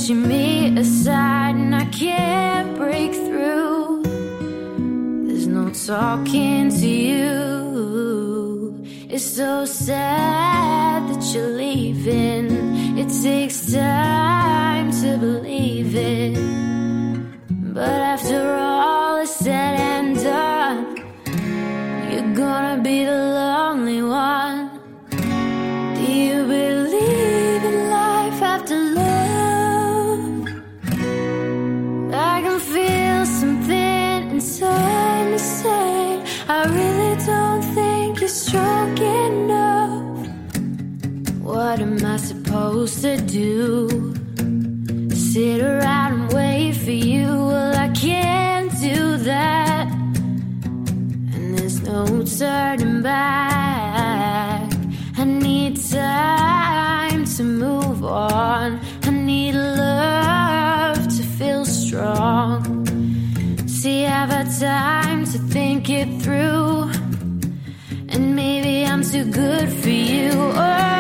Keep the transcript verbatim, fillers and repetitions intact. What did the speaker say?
pushing me aside and I can't break through. There's no talking to you. It's so sad that you're leaving. It takes time to believe it, but after all is said and done, you're gonna be the lonely one. Do you believe in life after love? I can feel something inside me saying I really don't think you're strong enough. What am I supposed to do? Sit around and wait for you? Well, I can't do that, and there's no turning back. I need time to move on. I need love to feel strong. See, I've had time to think it through, and maybe I'm too good for you. Oh,